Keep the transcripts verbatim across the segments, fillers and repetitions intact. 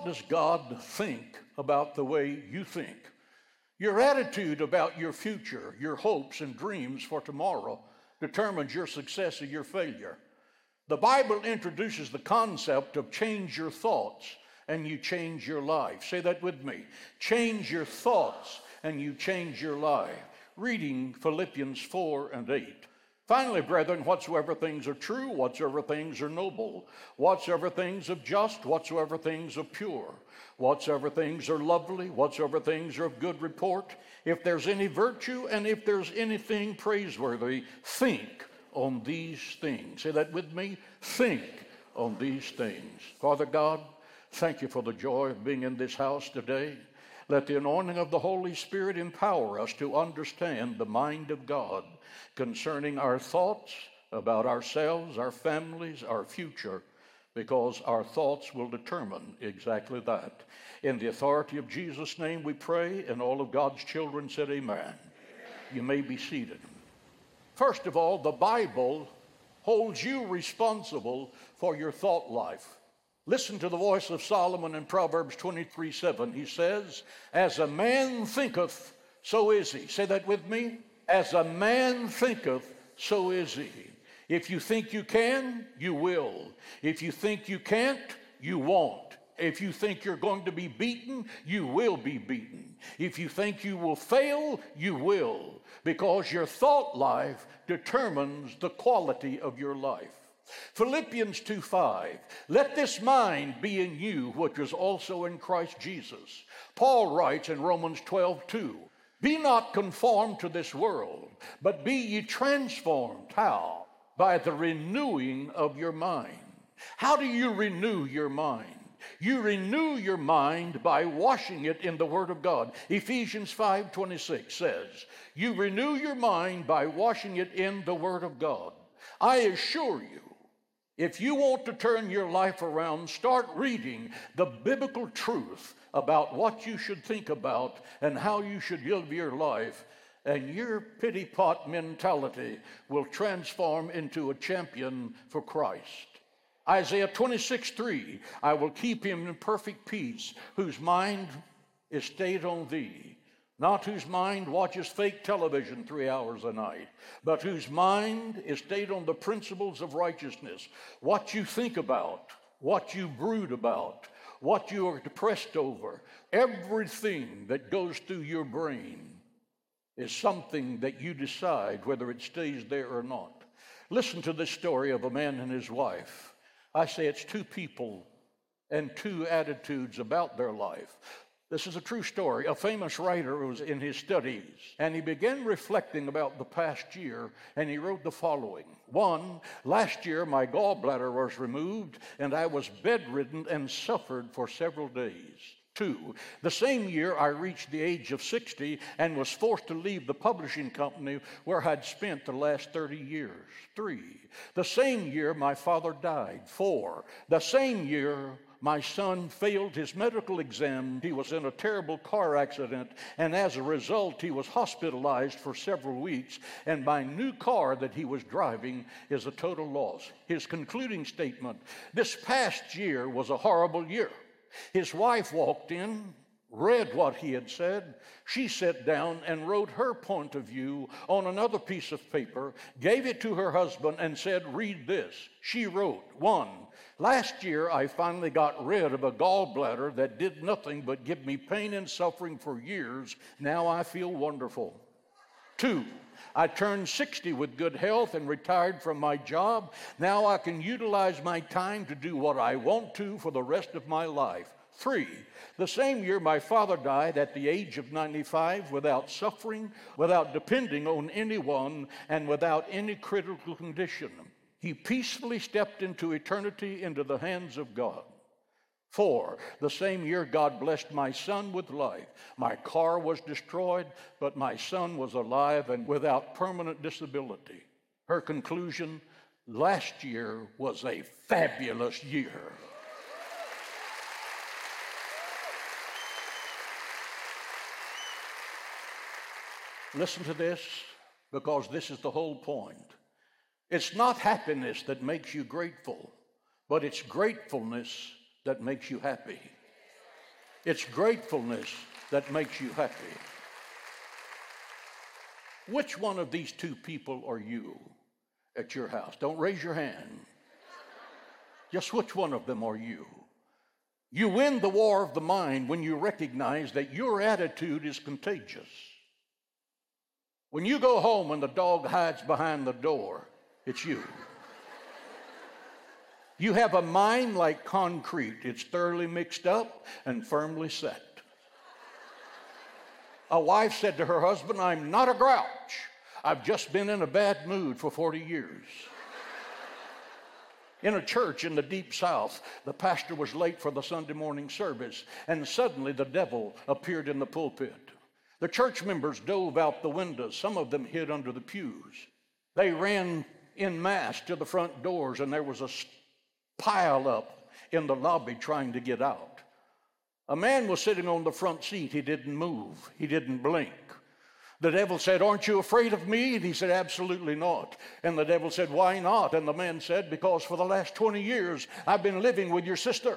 what does God think about the way you think? Your attitude about your future, your hopes and dreams for tomorrow determines your success or your failure. The Bible introduces the concept of change your thoughts and you change your life. Say that with me. Change your thoughts and you change your life. Reading Philippians four and eight. Finally, brethren, whatsoever things are true, whatsoever things are noble, whatsoever things of just, whatsoever things are pure, whatsoever things are lovely, whatsoever things are of good report, if there's any virtue and if there's anything praiseworthy, think on these things. Say that with me. Think on these things. Father God, thank you for the joy of being in this house today. Let the anointing of the Holy Spirit empower us to understand the mind of God concerning our thoughts about ourselves, our families, our future, because our thoughts will determine exactly that. In the authority of Jesus' name we pray, and all of God's children said amen. You may be seated. First of all, the Bible holds you responsible for your thought life. Listen to the voice of Solomon in Proverbs twenty-three seven. He says, as a man thinketh, so is he. Say that with me. As a man thinketh, so is he. If you think you can, you will. If you think you can't, you won't. If you think you're going to be beaten, you will be beaten. If you think you will fail, you will. Because your thought life determines the quality of your life. Philippians two five, let this mind be in you, which was also in Christ Jesus. Paul writes in Romans twelve two, be not conformed to this world, but be ye transformed. How? By the renewing of your mind. How do you renew your mind? You renew your mind by washing it in the Word of God. Ephesians five twenty-six says, you renew your mind by washing it in the Word of God. I assure you, if you want to turn your life around, start reading the biblical truth about what you should think about and how you should live your life, and your pity pot mentality will transform into a champion for Christ. Isaiah twenty-six three, I will keep him in perfect peace, whose mind is stayed on thee. Not whose mind watches fake television three hours a night, but whose mind is stayed on the principles of righteousness. What you think about, what you brood about, what you are depressed over, everything that goes through your brain is something that you decide whether it stays there or not. Listen to this story of a man and his wife. I say it's two people and two attitudes about their life. This is a true story. A famous writer was in his studies, and he began reflecting about the past year, and he wrote the following. One, last year my gallbladder was removed, and I was bedridden and suffered for several days. Two, the same year I reached the age of sixty and was forced to leave the publishing company where I'd spent the last thirty years. Three, the same year my father died. Four, the same year my son failed his medical exam. He was in a terrible car accident, and as a result, he was hospitalized for several weeks, and my new car that he was driving is a total loss. His concluding statement, this past year was a horrible year. His wife walked in, read what he had said. She sat down and wrote her point of view on another piece of paper, gave it to her husband, and said, read this. She wrote, one, last year I finally got rid of a gallbladder that did nothing but give me pain and suffering for years. Now I feel wonderful. Two, I turned sixty with good health and retired from my job. Now I can utilize my time to do what I want to for the rest of my life. Three, the same year my father died at the age of ninety-five without suffering, without depending on anyone, and without any critical condition. He peacefully stepped into eternity into the hands of God. Four, the same year God blessed my son with life. My car was destroyed, but my son was alive and without permanent disability. Her conclusion, last year was a fabulous year. Listen to this, because this is the whole point. It's not happiness that makes you grateful, but it's gratefulness that makes you happy. It's gratefulness that makes you happy. Which one of these two people are you at your house? Don't raise your hand. Just which one of them are you? You win the war of the mind when you recognize that your attitude is contagious. When you go home and the dog hides behind the door, it's you. You have a mind like concrete. It's thoroughly mixed up and firmly set. A wife said to her husband, "I'm not a grouch. I've just been in a bad mood for forty years. In a church in the deep South, the pastor was late for the Sunday morning service, and suddenly the devil appeared in the pulpit. The church members dove out the windows. Some of them hid under the pews. They ran en masse to the front doors, and there was a pile up in the lobby trying to get out. A man was sitting on the front seat. He didn't move. He didn't blink. The devil said, "Aren't you afraid of me?" And he said, "Absolutely not." And the devil said, "Why not?" And the man said, "Because for the last twenty years, I've been living with your sister."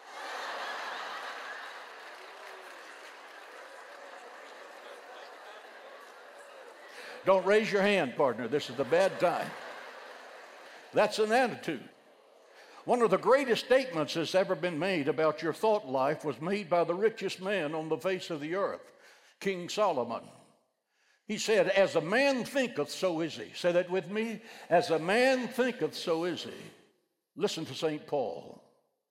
Don't raise your hand, partner. This is a bad time. That's an attitude. One of the greatest statements that's ever been made about your thought life was made by the richest man on the face of the earth, King Solomon. He said, "As a man thinketh, so is he." Say that with me. As a man thinketh, so is he. Listen to Saint Paul.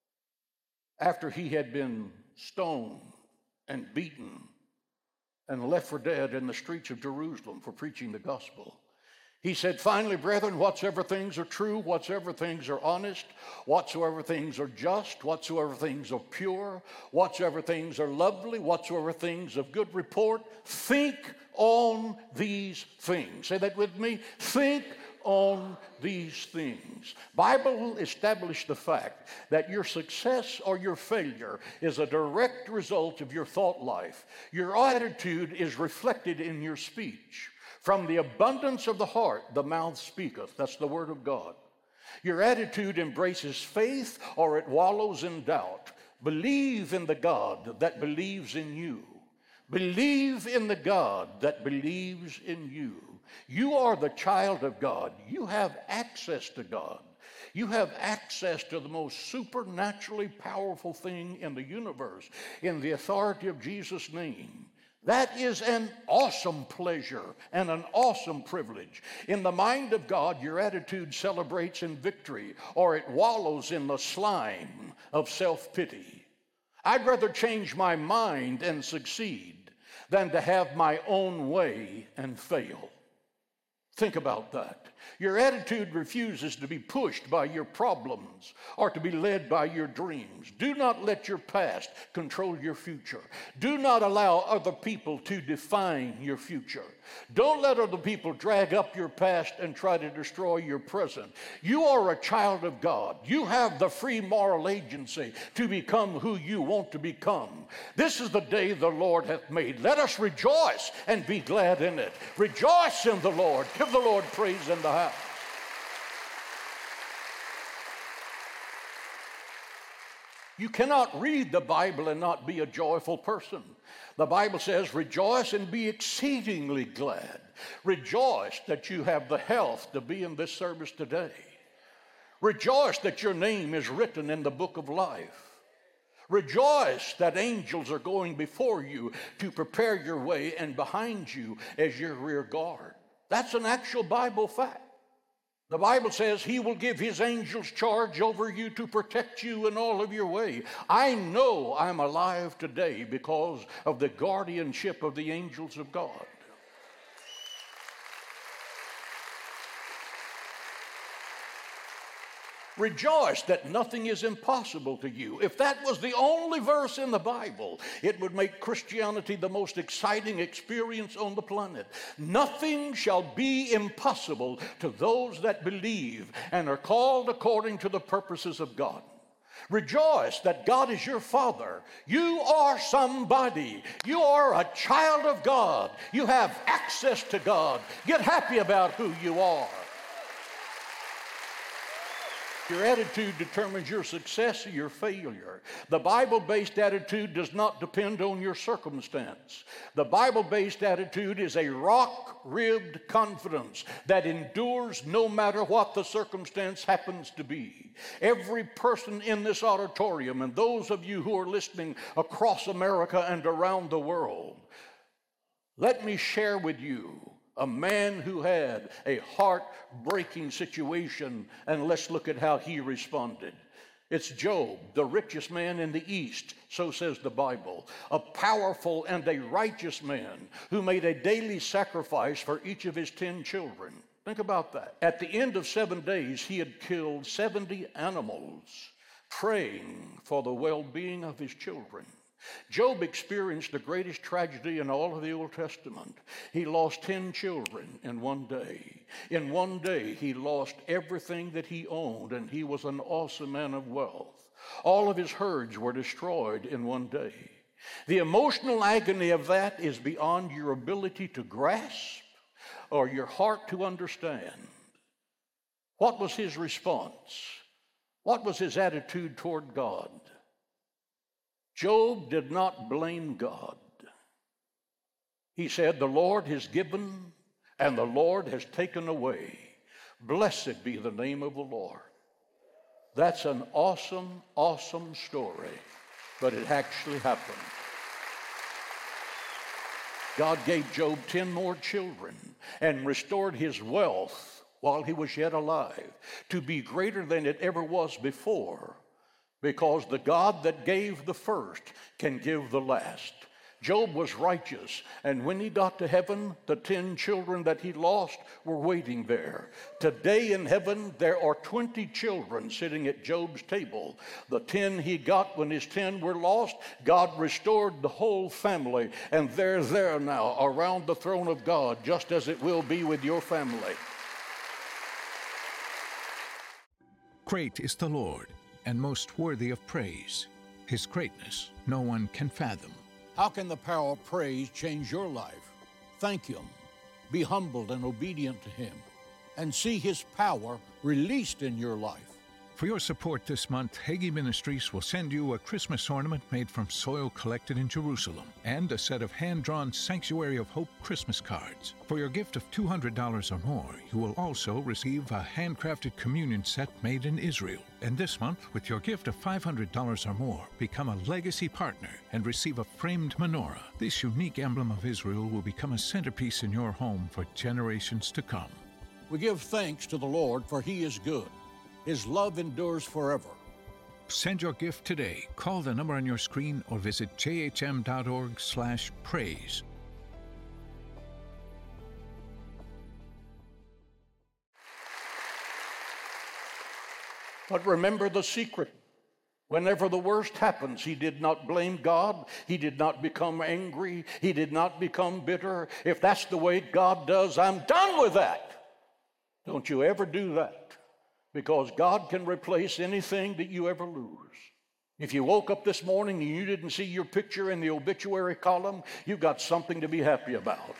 After he had been stoned and beaten and left for dead in the streets of Jerusalem for preaching the gospel, he said, "Finally, brethren, whatsoever things are true, whatsoever things are honest, whatsoever things are just, whatsoever things are pure, whatsoever things are lovely, whatsoever things of good report, think on these things." Say that with me. Think on these things. Bible established the fact that your success or your failure is a direct result of your thought life. Your attitude is reflected in your speech. From the abundance of the heart, the mouth speaketh. That's the word of God. Your attitude embraces faith or it wallows in doubt. Believe in the God that believes in you. Believe in the God that believes in you. You are the child of God. You have access to God. You have access to the most supernaturally powerful thing in the universe in the authority of Jesus' name. That is an awesome pleasure and an awesome privilege. In the mind of God, your attitude celebrates in victory or it wallows in the slime of self-pity. I'd rather change my mind and succeed than to have my own way and fail. Think about that. Your attitude refuses to be pushed by your problems or to be led by your dreams. Do not let your past control your future. Do not allow other people to define your future. Don't let other people drag up your past and try to destroy your present. You are a child of God. You have the free moral agency to become who you want to become. This is the day the Lord hath made. Let us rejoice and be glad in it. Rejoice in the Lord. Give the Lord praise in the house. You cannot read the Bible and not be a joyful person. The Bible says, "Rejoice and be exceedingly glad." Rejoice that you have the health to be in this service today. Rejoice that your name is written in the book of life. Rejoice that angels are going before you to prepare your way and behind you as your rear guard. That's an actual Bible fact. The Bible says he will give his angels charge over you to protect you in all of your way. I know I'm alive today because of the guardianship of the angels of God. Rejoice that nothing is impossible to you. If that was the only verse in the Bible, it would make Christianity the most exciting experience on the planet. Nothing shall be impossible to those that believe and are called according to the purposes of God. Rejoice that God is your Father. You are somebody. You are a child of God. You have access to God. Get happy about who you are. Your attitude determines your success or your failure. The Bible-based attitude does not depend on your circumstance. The Bible-based attitude is a rock-ribbed confidence that endures no matter what the circumstance happens to be. Every person in this auditorium, and those of you who are listening across America and around the world, let me share with you a man who had a heart-breaking situation, and let's look at how he responded. It's Job, the richest man in the East, so says the Bible, a powerful and a righteous man who made a daily sacrifice for each of his ten children. Think about that. At the end of seven days, he had killed seventy animals, praying for the well-being of his children. Job experienced the greatest tragedy in all of the Old Testament. He lost ten children in one day. In one day, he lost everything that he owned, and he was an awesome man of wealth. All of his herds were destroyed in one day. The emotional agony of that is beyond your ability to grasp or your heart to understand. What was his response? What was his attitude toward God? Job did not blame God. He said, "The Lord has given and the Lord has taken away. Blessed be the name of the Lord." That's an awesome, awesome story, but it actually happened. God gave Job ten more children and restored his wealth while he was yet alive to be greater than it ever was before, because the God that gave the first can give the last. Job was righteous, and when he got to heaven, the ten children that he lost were waiting there. Today in heaven, there are twenty children sitting at Job's table. The ten he got when his ten were lost, God restored the whole family, and they're there now around the throne of God, just as it will be with your family. Great is the Lord, and most worthy of praise. His greatness no one can fathom. How can the power of praise change your life? Thank Him, be humbled and obedient to Him, and see His power released in your life. For your support this month, Hagee Ministries will send you a Christmas ornament made from soil collected in Jerusalem and a set of hand-drawn Sanctuary of Hope Christmas cards. For your gift of two hundred dollars or more, you will also receive a handcrafted communion set made in Israel. And this month, with your gift of five hundred dollars or more, become a legacy partner and receive a framed menorah. This unique emblem of Israel will become a centerpiece in your home for generations to come. We give thanks to the Lord, for He is good. His love endures forever. Send your gift today. Call the number on your screen or visit j h m dot org slash praise. But remember the secret. Whenever the worst happens, he did not blame God. He did not become angry. He did not become bitter. If that's the way God does, I'm done with that. Don't you ever do that, because God can replace anything that you ever lose. If you woke up this morning and you didn't see your picture in the obituary column, you've got something to be happy about.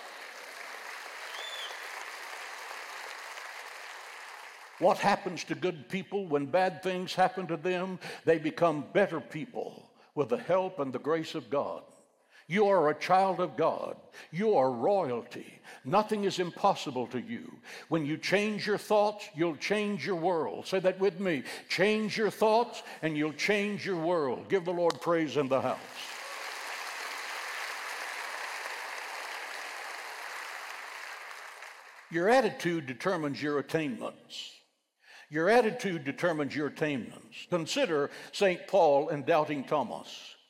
What happens to good people when bad things happen to them? They become better people with the help and the grace of God. You are a child of God. You are royalty. Nothing is impossible to you. When you change your thoughts, you'll change your world. Say that with me. Change your thoughts and you'll change your world. Give the Lord praise in the house. Your attitude determines your attainments. Your attitude determines your attainments. Consider Saint Paul and doubting Thomas,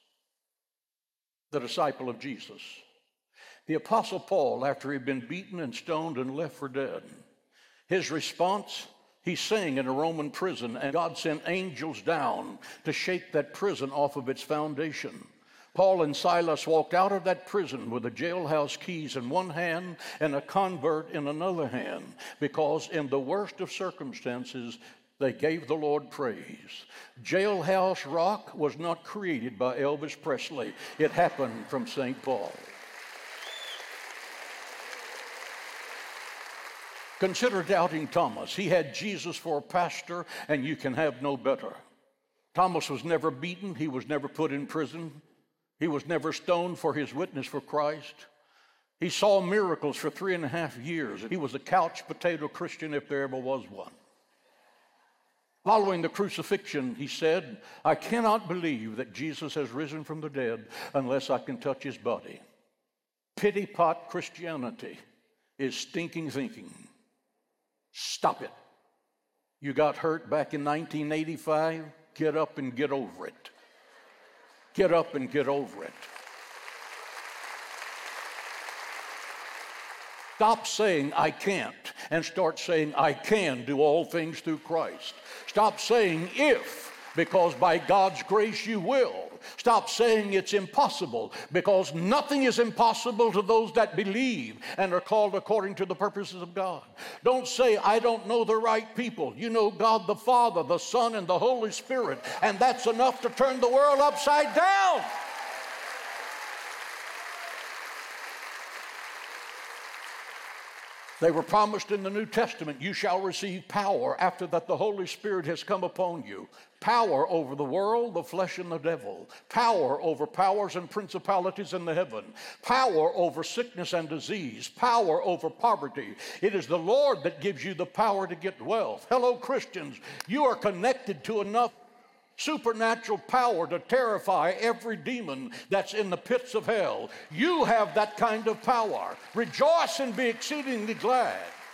the disciple of Jesus. The Apostle Paul, after he'd been beaten and stoned and left for dead, his response, he sang in a Roman prison, and God sent angels down to shake that prison off of its foundation. Paul and Silas walked out of that prison with the jailhouse keys in one hand and a convert in another hand, because in the worst of circumstances, they gave the Lord praise. Jailhouse Rock was not created by Elvis Presley. It happened from Saint Paul. Consider doubting Thomas. He had Jesus for a pastor, and you can have no better. Thomas was never beaten. He was never put in prison. He was never stoned for his witness for Christ. He saw miracles for three and a half years. He was a couch potato Christian if there ever was one. Following the crucifixion, he said, I cannot believe that Jesus has risen from the dead unless I can touch his body. Pity pot Christianity is stinking thinking. Stop it. You got hurt back in nineteen eighty-five? Get up and get over it. Get up and get over it. Stop saying I can't and start saying I can do all things through Christ. Stop saying if, because by God's grace you will. Stop saying it's impossible, because nothing is impossible to those that believe and are called according to the purposes of God. Don't say I don't know the right people. You know God the Father, the Son, and the Holy Spirit, and that's enough to turn the world upside down. They were promised in the New Testament, you shall receive power after that the Holy Spirit has come upon you. Power over the world, the flesh, and the devil. Power over powers and principalities in the heaven. Power over sickness and disease. Power over poverty. It is the Lord that gives you the power to get wealth. Hello, Christians. You are connected to enough supernatural power to terrify every demon that's in the pits of hell. You have that kind of power. Rejoice and be exceedingly glad.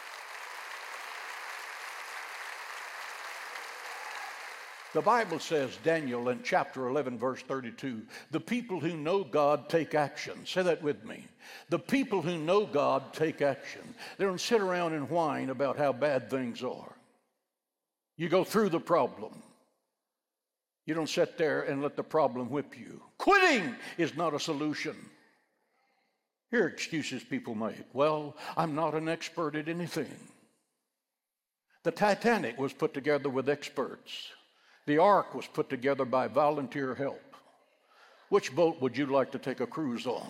The Bible says, Daniel in chapter eleven, verse thirty-two, the people who know God take action. Say that with me. The people who know God take action. They don't sit around and whine about how bad things are. You go through the problem. You don't sit there and let the problem whip you. Quitting is not a solution. Here are excuses people make. Well, I'm not an expert at anything. The Titanic was put together with experts. The Ark was put together by volunteer help. Which boat would you like to take a cruise on?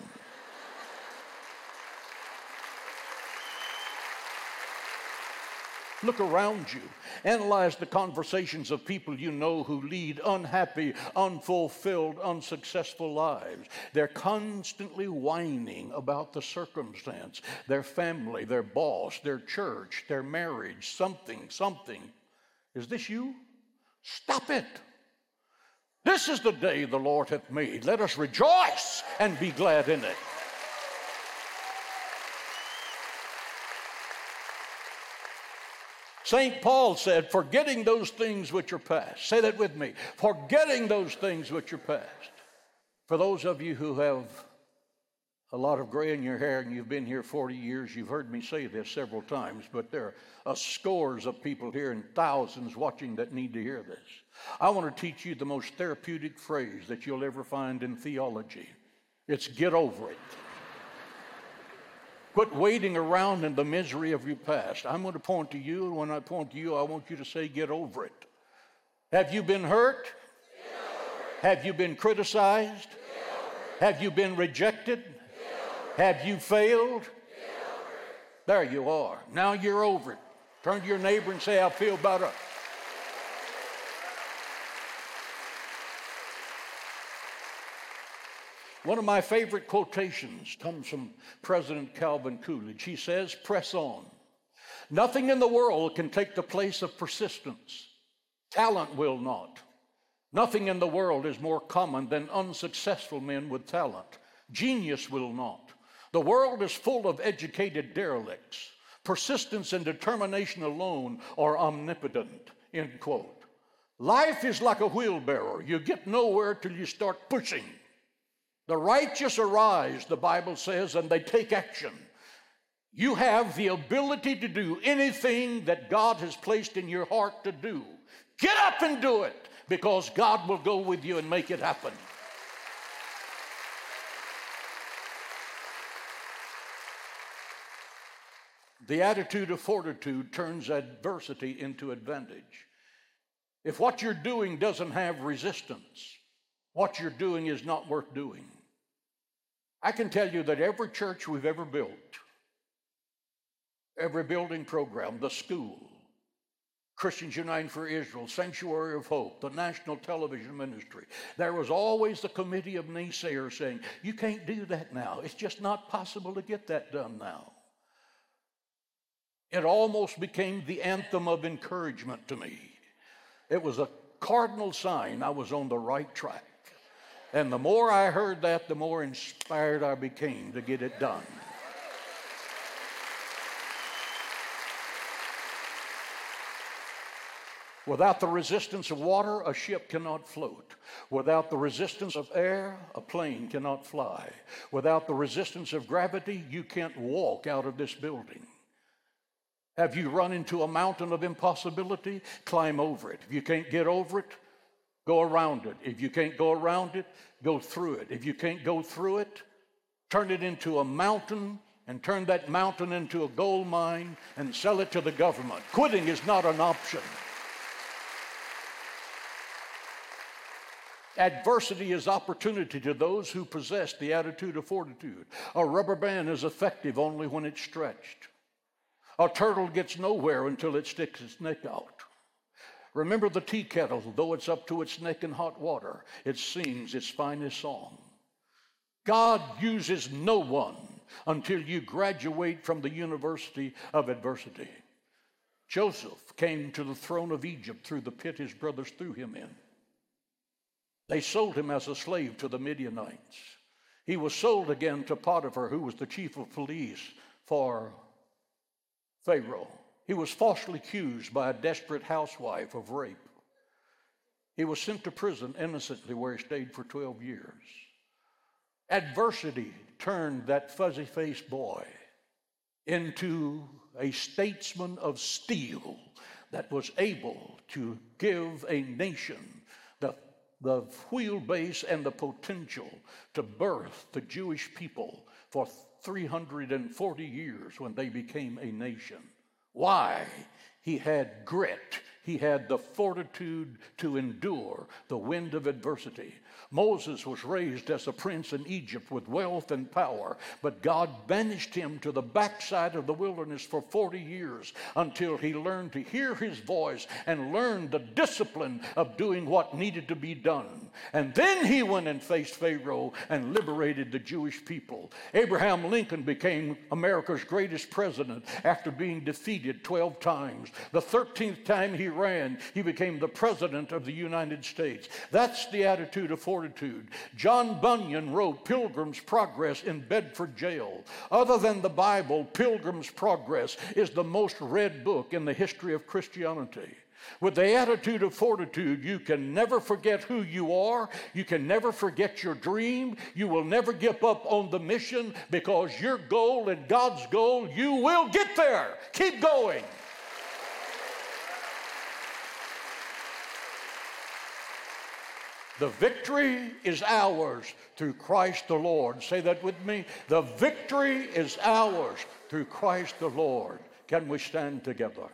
Look around you. Analyze the conversations of people you know who lead unhappy, unfulfilled, unsuccessful lives. They're constantly whining about the circumstance, their family, their boss, their church, their marriage, something, something. Is this you? Stop it. This is the day the Lord hath made. Let us rejoice and be glad in it. Saint Paul said, forgetting those things which are past. Say that with me. Forgetting those things which are past. For those of you who have a lot of gray in your hair and you've been here forty years, you've heard me say this several times, but there are scores of people here and thousands watching that need to hear this. I want to teach you the most therapeutic phrase that you'll ever find in theology. It's get over it. Quit waiting around in the misery of your past. I'm going to point to you, and when I point to you, I want you to say, get over it. Have you been hurt? Have you been criticized? Have you been rejected? Have you failed? There you are. Now you're over it. Turn to your neighbor and say, I feel better. One of my favorite quotations comes from President Calvin Coolidge. He says, press on. Nothing in the world can take the place of persistence. Talent will not. Nothing in the world is more common than unsuccessful men with talent. Genius will not. The world is full of educated derelicts. Persistence and determination alone are omnipotent. End quote. Life is like a wheelbarrow. You get nowhere till you start pushing. The righteous arise, the Bible says, and they take action. You have the ability to do anything that God has placed in your heart to do. Get up and do it, because God will go with you and make it happen. The attitude of fortitude turns adversity into advantage. If what you're doing doesn't have resistance, what you're doing is not worth doing. I can tell you that every church we've ever built, every building program, the school, Christians United for Israel, Sanctuary of Hope, the National Television Ministry. There was always the committee of naysayers saying, you can't do that now. It's just not possible to get that done now. It almost became the anthem of encouragement to me. It was a cardinal sign I was on the right track. And the more I heard that, the more inspired I became to get it done. Without the resistance of water, a ship cannot float. Without the resistance of air, a plane cannot fly. Without the resistance of gravity, you can't walk out of this building. Have you run into a mountain of impossibility? Climb over it. If you can't get over it, go around it. If you can't go around it, go through it. If you can't go through it, turn it into a mountain and turn that mountain into a gold mine and sell it to the government. Quitting is not an option. Adversity is opportunity to those who possess the attitude of fortitude. A rubber band is effective only when it's stretched. A turtle gets nowhere until it sticks its neck out. Remember the tea kettle, though it's up to its neck in hot water, it sings its finest song. God uses no one until you graduate from the University of Adversity. Joseph came to the throne of Egypt through the pit his brothers threw him in. They sold him as a slave to the Midianites. He was sold again to Potiphar, who was the chief of police for Pharaoh. He was falsely accused by a desperate housewife of rape. He was sent to prison innocently, where he stayed for twelve years. Adversity turned that fuzzy-faced boy into a statesman of steel that was able to give a nation the the wheelbase and the potential to birth the Jewish people for three hundred forty years when they became a nation. Why? He had grit. He had the fortitude to endure the wind of adversity. Moses was raised as a prince in Egypt with wealth and power, but God banished him to the backside of the wilderness for forty years until he learned to hear his voice and learned the discipline of doing what needed to be done. And then he went and faced Pharaoh and liberated the Jewish people. Abraham Lincoln became America's greatest president after being defeated twelve times. The thirteenth time he ran, he became the president of the United States. That's the attitude of fortitude. John Bunyan wrote Pilgrim's Progress in Bedford jail. Other than the Bible, Pilgrim's Progress is the most read book in the history of Christianity. With the attitude of fortitude, you can never forget who you are. You can never forget your dream. You will never give up on the mission, because your goal and God's goal, you will get there. Keep going. The victory is ours through Christ the Lord. Say that with me. The victory is ours through Christ the Lord. Can we stand together?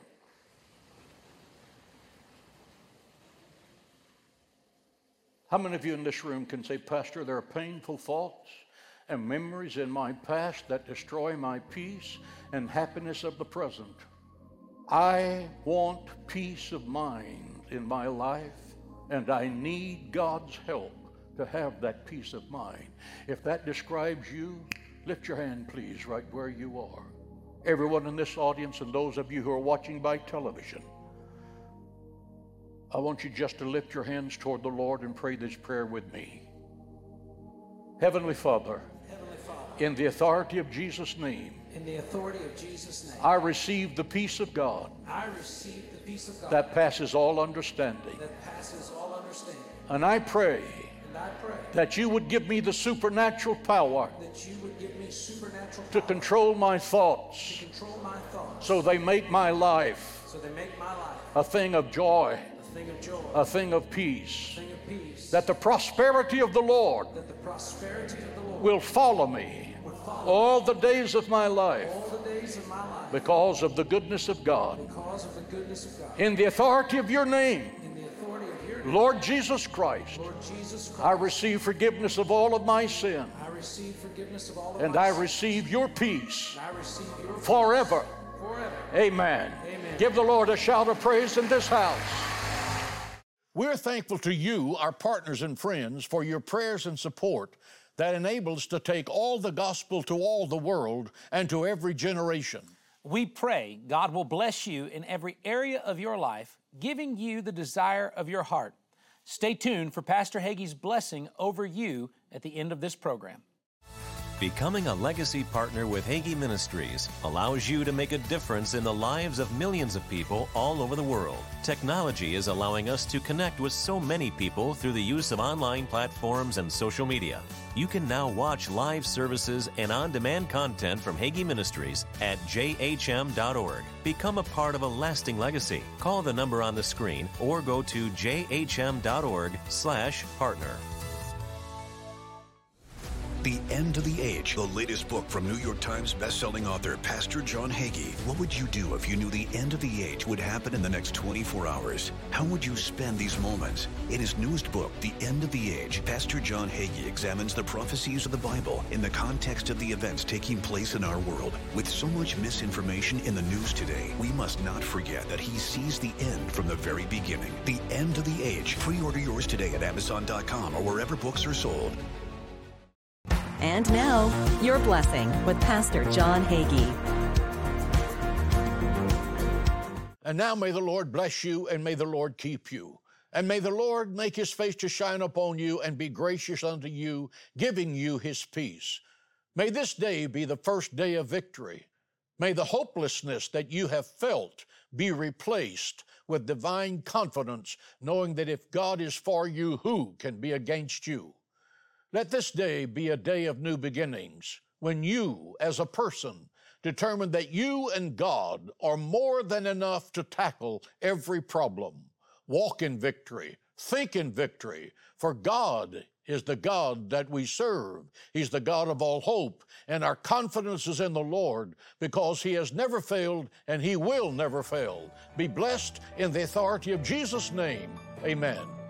How many of you in this room can say, Pastor, there are painful thoughts and memories in my past that destroy my peace and happiness of the present? I want peace of mind in my life, and I need God's help to have that peace of mind. If that describes you, lift your hand, please, right where you are. Everyone in this audience and those of you who are watching by television, I want you just to lift your hands toward the Lord and pray this prayer with me. Heavenly Father, Heavenly Father, in the authority of Jesus' name, in the authority of Jesus' name, I receive the peace of God I receive the peace of God that passes all understanding. that passes all understanding. And I pray And I pray that you would give me the supernatural power that you would give me supernatural to power control my thoughts, to control my thoughts, so they make my life so they make my life a thing of joy, a thing of joy, a thing of peace. a thing of peace, That the prosperity of the Lord that the prosperity of the Lord will follow me would follow all the days of my life all the days of my life because of the goodness of God. because of the goodness of God. In the authority of your name, In the authority of your name, Lord Jesus Christ, Lord Jesus Christ, I receive forgiveness of all of my sin, I receive forgiveness of all of and my I sins, receive your peace and I receive your peace forever forever. Amen. Amen. Give the Lord a shout of praise in this house. We're thankful to you, our partners and friends, for your prayers and support that enable us to take all the gospel to all the world and to every generation. We pray God will bless you in every area of your life, giving you the desire of your heart. Stay tuned for Pastor Hagee's blessing over you at the end of this program. Becoming a legacy partner with Hagee Ministries allows you to make a difference in the lives of millions of people all over the world. Technology is allowing us to connect with so many people through the use of online platforms and social media. You can now watch live services and on-demand content from Hagee Ministries at j h m dot org. Become a part of a lasting legacy. Call the number on the screen or go to j h m dot org slash partner. The End of the Age, the latest book from New York Times bestselling author Pastor John Hagee. What would you do if you knew the end of the age would happen in the next twenty-four hours? How would you spend these moments? In his newest book, The End of the Age, Pastor John Hagee examines the prophecies of the Bible in the context of the events taking place in our world. With so much misinformation in the news today, we must not forget that he sees the end from the very beginning. The End of the Age. Pre-order yours today at amazon dot com or wherever books are sold. And now, your blessing with Pastor John Hagee. And now may the Lord bless you, and may the Lord keep you. And may the Lord make his face to shine upon you and be gracious unto you, giving you his peace. May this day be the first day of victory. May the hopelessness that you have felt be replaced with divine confidence, knowing that if God is for you, who can be against you? Let this day be a day of new beginnings, when you, as a person, determine that you and God are more than enough to tackle every problem. Walk in victory, think in victory, for God is the God that we serve. He's the God of all hope, and our confidence is in the Lord, because he has never failed and he will never fail. Be blessed in the authority of Jesus' name. Amen.